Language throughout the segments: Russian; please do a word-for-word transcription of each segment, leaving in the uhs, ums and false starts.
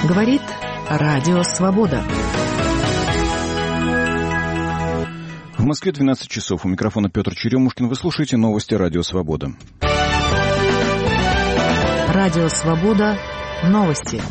Говорит Радио Свобода. В Москве двенадцать часов. У микрофона Петр Черемушкин. Вы слушаете новости Радио Свобода. Радио Свобода. Новости.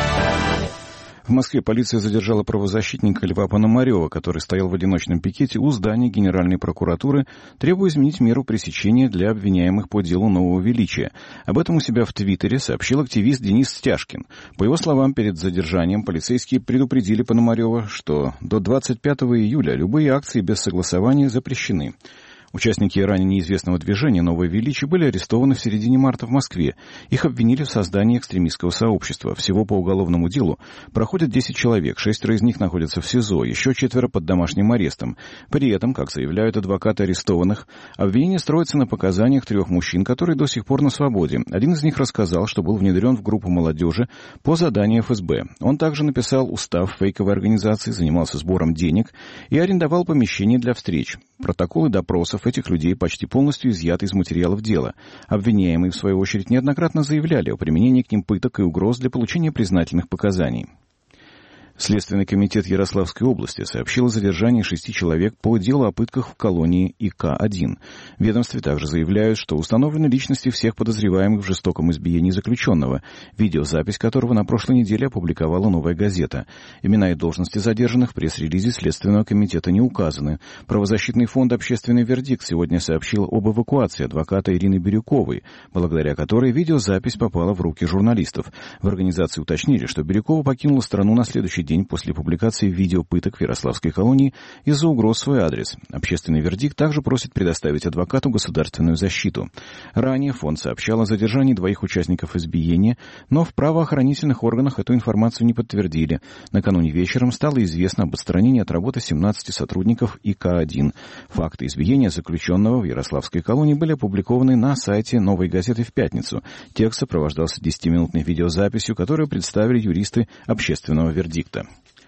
В Москве полиция задержала правозащитника Льва Пономарева, который стоял в одиночном пикете у здания Генеральной прокуратуры, требуя изменить меру пресечения для обвиняемых по делу Нового Величия. Об этом у себя в Твиттере сообщил активист Денис Стяжкин. По его словам, перед задержанием полицейские предупредили Пономарева, что до двадцать пятого июля любые акции без согласования запрещены. Участники ранее неизвестного движения «Новое Величие» были арестованы в середине марта в Москве. Их обвинили в создании экстремистского сообщества. Всего по уголовному делу проходят десять человек, шестеро из них находятся в СИЗО, еще четверо под домашним арестом. При этом, как заявляют адвокаты арестованных, обвинение строится на показаниях трех мужчин, которые до сих пор на свободе. Один из них рассказал, что был внедрен в группу молодежи по заданию эф эс бэ. Он также написал устав фейковой организации, занимался сбором денег и арендовал помещение для встреч. Протоколы допросов этих людей почти полностью изъяты из материалов дела. Обвиняемые, в свою очередь, неоднократно заявляли о применении к ним пыток и угроз для получения признательных показаний. Следственный комитет Ярославской области сообщил о задержании шести человек по делу о пытках в колонии И К один. В ведомстве также заявляют, что установлены личности всех подозреваемых в жестоком избиении заключенного, видеозапись которого на прошлой неделе опубликовала «Новая газета». Имена и должности задержанных в пресс-релизе Следственного комитета не указаны. Правозащитный фонд «Общественный вердикт» сегодня сообщил об эвакуации адвоката Ирины Бирюковой, благодаря которой видеозапись попала в руки журналистов. В организации уточнили, что Бирюкова покинула страну на следующий день после публикации видео пыток в Ярославской колонии из-за угроз в свой адрес. Общественный вердикт также просит предоставить адвокату государственную защиту. Ранее фонд сообщал о задержании двоих участников избиения, но в правоохранительных органах эту информацию не подтвердили. Накануне вечером стало известно об отстранении от работы семнадцати сотрудников И К один. Факты избиения заключенного в Ярославской колонии были опубликованы на сайте «Новой газеты» в пятницу. Текст сопровождался десятиминутной видеозаписью, которую представили юристы общественного вердикта.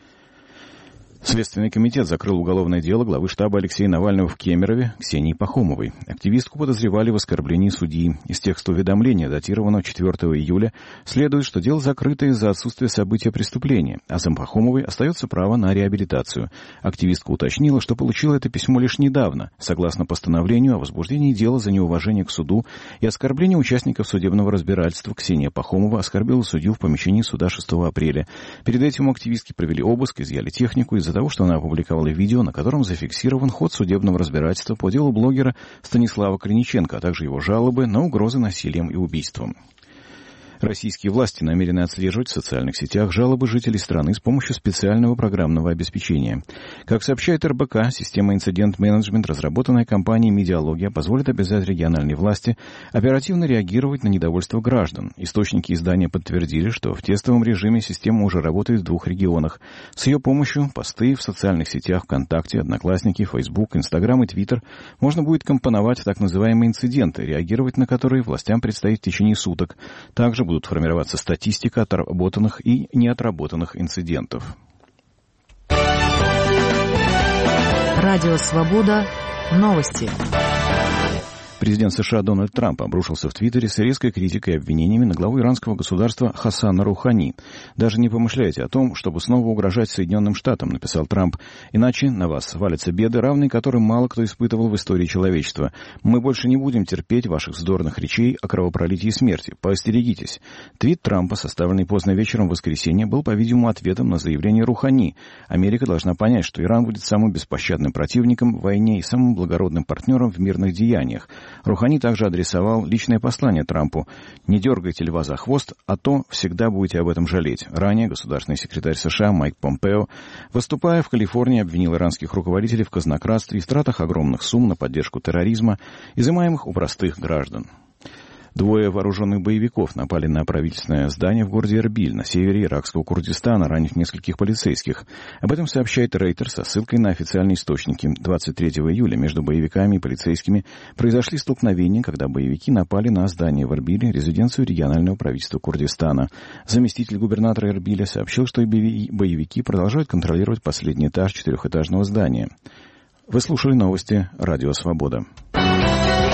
Следственный комитет закрыл уголовное дело главы штаба Алексея Навального в Кемерове Ксении Пахомовой. Активистку подозревали в оскорблении судьи. Из текста уведомления, датированного четвёртого июля, следует, что дело закрыто из-за отсутствия события преступления, а за Пахомовой остается право на реабилитацию. Активистка уточнила, что получила это письмо лишь недавно, согласно постановлению о возбуждении дела за неуважение к суду и оскорбление участников судебного разбирательства. Ксения Пахомова оскорбила судью в помещении суда шестого апреля. Перед этим у активистки провели обыск, изъяли технику из-за того, что она опубликовала видео, на котором зафиксирован ход судебного разбирательства по делу блогера Станислава Криниченко, а также его жалобы на угрозы насилием и убийством. Российские власти намерены отслеживать в социальных сетях жалобы жителей страны с помощью специального программного обеспечения. Как сообщает эр бэ ка, система инцидент-менеджмент, разработанная компанией «Медиалогия», позволит обязать региональные власти оперативно реагировать на недовольство граждан. Источники издания подтвердили, что в тестовом режиме система уже работает в двух регионах. С ее помощью посты в социальных сетях ВКонтакте, Одноклассники, Фейсбук, Инстаграм и Твиттер можно будет компоновать в так называемые инциденты, реагировать на которые властям предстоит в течение суток. Также будут формироваться статистика отработанных и неотработанных инцидентов. Радио Свобода. Новости. Президент США Дональд Трамп обрушился в Твиттере с резкой критикой и обвинениями на главу иранского государства Хасана Рухани. «Даже не помышляйте о том, чтобы снова угрожать Соединенным Штатам», — написал Трамп. «Иначе на вас валятся беды, равные которым мало кто испытывал в истории человечества. Мы больше не будем терпеть ваших вздорных речей о кровопролитии и смерти. Поостерегитесь». Твит Трампа, составленный поздно вечером в воскресенье, был, по-видимому, ответом на заявление Рухани. Америка должна понять, что Иран будет самым беспощадным противником в войне и самым благородным партнером в мирных деяниях. Рухани также адресовал личное послание Трампу: «Не дергайте льва за хвост, а то всегда будете об этом жалеть». Ранее государственный секретарь США Майк Помпео, выступая в Калифорнии, обвинил иранских руководителей в казнократстве и в тратах огромных сумм на поддержку терроризма, изымаемых у простых граждан. Двое вооруженных боевиков напали на правительственное здание в городе Эрбиль на севере иракского Курдистана, ранив нескольких полицейских. Об этом сообщает Рейтер со ссылкой на официальные источники. двадцать третьего июля между боевиками и полицейскими произошли столкновения, когда боевики напали на здание в Эрбиле, резиденцию регионального правительства Курдистана. Заместитель губернатора Эрбиля сообщил, что боевики продолжают контролировать последний этаж четырехэтажного здания. Вы слушали новости Радио Свобода.